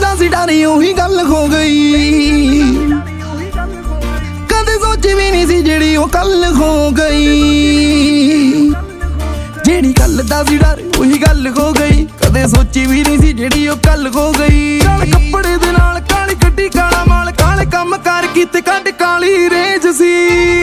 ਕਰਦਾ ਸੀ ਡਰ ਉਹੀ ਗੱਲ ਹੋ ਗਈ, ਕਦੇ ਸੋਚੀ ਵੀ ਨਹੀਂ ਸੀ ਜਿਹੜੀ ਉਹ ਕੱਲ ਹੋ ਗਈ। ਜਿਹੜੀ ਗੱਲ ਦਾ ਸੀ ਡਰ ਉਹੀ ਗੱਲ ਹੋ ਗਈ, ਕਦੇ ਸੋਚੀ ਵੀ ਨਹੀਂ ਸੀ ਜਿਹੜੀ ਉਹ ਕੱਲ ਹੋ ਗਈ। ਕਾਲੇ ਕੱਪੜੇ ਦੇ ਨਾਲ ਕਾਲੀ ਗੱਡੀ ਕਾਲਾ ਮਾਲ, ਕਾਲੇ ਕੰਮ ਕਰ ਕੀਤੇ ਕੱਢ ਕਾਲੀ ਰੇਂਜ ਸੀ।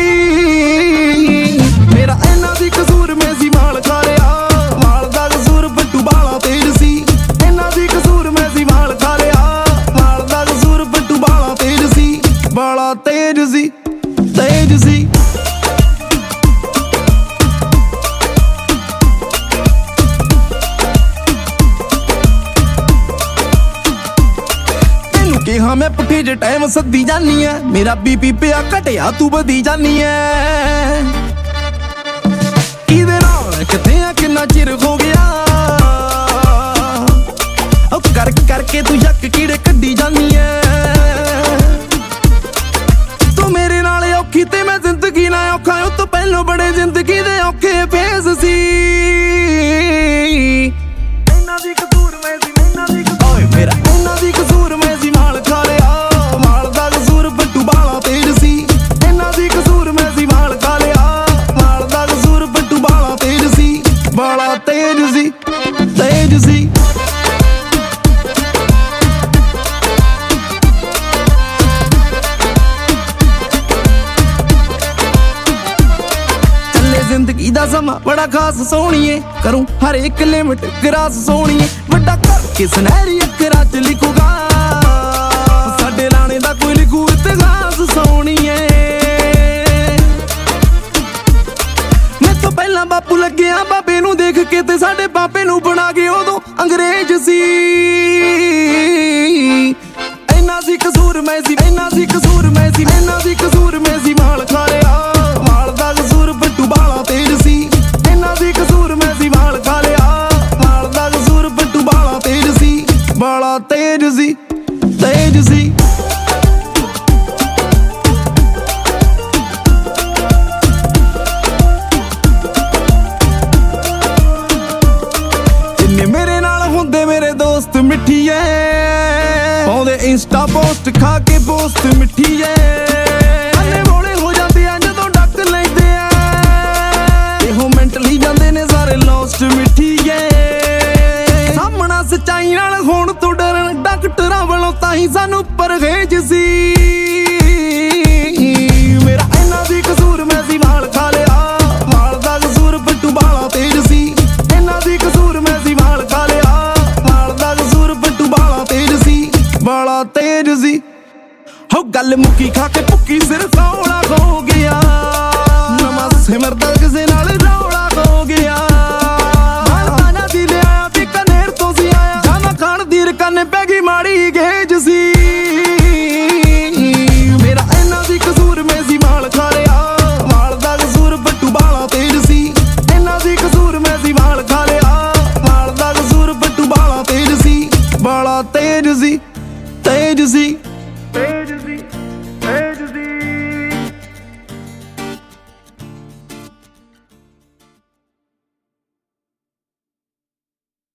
ਮੇਰਾ ਇਹਨਾਂ ਦੀ ਕਸੂਰ ਮੈਂ ਸੀ ਮਾਲ ਖਾ ਲਿਆ, ਮਾਲ ਦਾ ਕਸੂਰ ਬੱਟੂ ਬਾਲਾ ਤੇਜ ਸੀ। ਇਹਨਾਂ ਦੀ ਕਸੂਰ ਮੈਂ ਸੀ ਮਾਲ ਖਾ ਲਿਆ, ਮਾਲ ਦਾ ਕਸੂਰ ਬੱਟੂ ਬਾਲਾ ਤੇਜ ਸੀ। ਬਾਲਾ ਤੇਜ ਸੀ, ਤੇਜ ਸੀ। ਕਿਹਾ ਮੈਂ ਪੁੱਠੇ ਜੇ ਟਾਈਮ ਸੱਦੀ ਜਾਨੀ ਐ, ਮੇਰਾ ਬੀਪੀ ਪਿਆ ਘਟਿਆ ਤੂੰ ਵਧੀ ਜਾਨੀ ਐ। ਕਿਹਦੇ ਨਾਲ ਕਿੱਥੇ ਆ ਕਿੰਨਾ ਚਿਰ ਹੋ ਗਿਆ, ਉਹ ਕਰ ਕਰਕੇ ਤੂੰ ਯੱਕ ਕੀੜੇ ਕੱਢੀ ਜਾਨੀ ਐ। ਤੂੰ ਮੇਰੇ ਨਾਲ ਔਖੀ ਤੇ ਮੈਂ ਜ਼ਿੰਦਗੀ ਨਾ ਔਖਾ, ਉਹ ਤੋਂ ਪਹਿਲੋਂ ਬੜੇ ਜ਼ਿੰਦਗੀ ਦੇ ਔਖੇ ਫੇਸ ਸੀ। ਇਹਨਾਂ ਦੀ ਕਸੂਰ ਮੈਂ ਸੀ, ਇਹਨਾਂ ਦੀ ਓਏ ਮੇਰਾ ਇਹਨਾਂ ਦੀ ਕਸੂਰ ਮੈਂ ਸੀ ਮਾਲ ਖਾ ਲਿਆ, ਮਾਲ ਦਾ ਕਸੂਰ ਬੱਟੂ ਬਾਲਾ ਤੇਜ ਸੀ। ਇਹਨਾਂ ਦੀ ਕਸੂਰ ਮੈਂ ਸੀ ਮਾਲ ਖਾ ਲਿਆ, ਮਾਲ ਦਾ ਕਸੂਰ ਬੱਟੂ ਬਾਲਾ ਤੇਜ ਸੀ। ਬਾਲਾ ਤੇਜ ਸੀ, ਤੇਜ ਸੀ। ਚੱਲੇ ਜ਼ਿੰਦਗੀ ਦਾ ਸਮਾਂ ਬੜਾ ਖਾਸ ਸੋਹਣੀਏ, ਕਰੂੰ ਹਰ ਇੱਕ ਲਿਮਟ ਗਰਾਸ ਸੋਹਣੀਏ। ਵੱਡਾ ਕਰਕੇ ਸੁਨਹਿਰੀ ਅੱਖਰਾਂ ਚ ਲਿਖੂਗਾ, ਸਾਡੇ ਰਾਣੇ ਦਾ ਕੋਈ ਲਿਖੂ ਇਤਿਹਾਸ ਸੋਹਣੀਏ। ਮੈਥੋਂ ਪਹਿਲਾਂ ਬਾਪੂ ਲੱਗਿਆ ਬਾਬੇ ਨੂੰ ਦੇਖ ਕੇ, ਤੇ ਸਾਡੇ ਬਾਬੇ ਨੂੰ ਬਣਾ ਕੇ ਉਦੋਂ ਅੰਗਰੇਜ਼ ਸੀ। ਇਹਨਾਂ ਦੀ ਕਸੂਰ ਮੈਂ ਸੀ, ਇਹਨਾਂ ਦੀ ਕਸੂਰ ਮੈਂ ਸੀ, ਇਹਨਾਂ ਦੀ ਕਸੂਰ ਮੈਂ ਸੀ ਮਾਲ ਖਾ ਲਿਆ, ਮਾਲ ਦਾ ਕਸੂਰ ਬੱਟੂ ਬਾਲਾ ਤੇਜ ਸੀ। ਇਹਨਾਂ ਦੀ ਕਸੂਰ ਮੈਂ ਸੀ ਮਾਲ ਖਾ ਲਿਆ, ਮਾਲ ਦਾ ਕਸੂਰ ਬੱਟੂ ਬਾਲਾ ਤੇਜ ਸੀ। ਬਾਲਾ ਤੇਜ ਸੀ, ਤੇਜ ਸੀ। ਜਿੰਨੇ ਮੇਰੇ ਨਾਲ ਹੁੰਦੇ ਮੇਰੇ ਦੋਸਤ ਮਿੱਠੀਏ, ਪਾਉਂਦੇ ਇੰਸਟਾ ਪੋਸਟ ਖਾ ਕੇ ਪੋਸਟ ਮਿੱਠੀਏ। ਅੰਨੇ ਬੋਲੇ ਹੋ ਜਾਂਦੇ ਆ ਜਦੋਂ ਡੱਕ ਲੈਂਦੇ ਆ, ਇਹੋ ਮੈਂਟਲੀ ਜਾਂਦੇ ਨੇ ਸਾਰੇ ਲੋਸਟ ਮਿੱਠੀਏ। ਸਾਹਮਣਾ ਸੱਚਾਈ ਨਾਲ ਹੋਣ ਤੋਂ ਡਰਨ ਡਾਕਟਰਾਂ ਵੱਲੋਂ ਤਾਂ ਹੀ ਸਾਨੂੰ ਪਰਹੇਜ ਸੀ। ਮੇਰਾ ਇਹਨਾਂ ਦੀ ਕਸੂਰ ਮੈਂ ਸੀ ਮਾਲ ਖਾ ਲਿਆ, ਮਾਲ ਦਾ ਕਸੂਰ ਬੱਟੂ ਬਾਲਾ ਤੇਜ ਸੀ। ਇਹਨਾਂ ਦੀ ਕਸੂਰ ਮੈਂ ਸੀ ਮਾਲ ਖਾ ਲਿਆ, ਮਾਲ ਦਾ ਕਸੂਰ ਬੱਟੂ ਬਾਲਾ ਤੇਜ ਸੀ। ਬਾਲਾ ਤੇਜ ਸੀ। ਹੋ ਗੱਲ ਮੁੱਕੀ ਖਾ ਕੇ ਭੁੱਕੀ ਸਿਰ ਸੌਲਾ ਹੋ ਗਿਆ, ਨਵਾਂ ਸਿਮਰਦਾ ਕਿਸੇ ਨਾਲ ਰੌਲਾ ਹੋ ਗਿਆ। ਮਾਲਵਾਨਾ ਦੀ ਲਿਆ ਬੀਕਾਨੇਰ ਤੋਂ ਸੀ ਆਇਆ, ਜਾਵਾਂ ਖਾਣ ਦੀ ਰਕਾਨੇ ਪੈ ਗਈ ਮਾੜੀ ਗੇਜ ਸੀ। ਮੇਰਾ ਇਹਨਾਂ ਦੀ ਕਸੂਰ ਮੈਂ ਸੀ ਮਾਲ ਖਾ ਲਿਆ, ਮਾਲ ਦਾ ਕਸੂਰ ਬੱਟੂ ਬਾਲਾ ਤੇਜ ਸੀ। ਇਹਨਾਂ ਦੀ ਕਸੂਰ ਮੈਂ ਸੀ ਮਾਲ ਖਾ ਲਿਆ, ਮਾਲ ਦਾ ਕਸੂਰ ਬੱਟੂ ਬਾਲਾ ਤੇਜ ਸੀ। ਬਾਲਾ ਤੇਜ ਸੀ, ਤੇਜ ਸੀ, ਤੇਜ ਸੀ।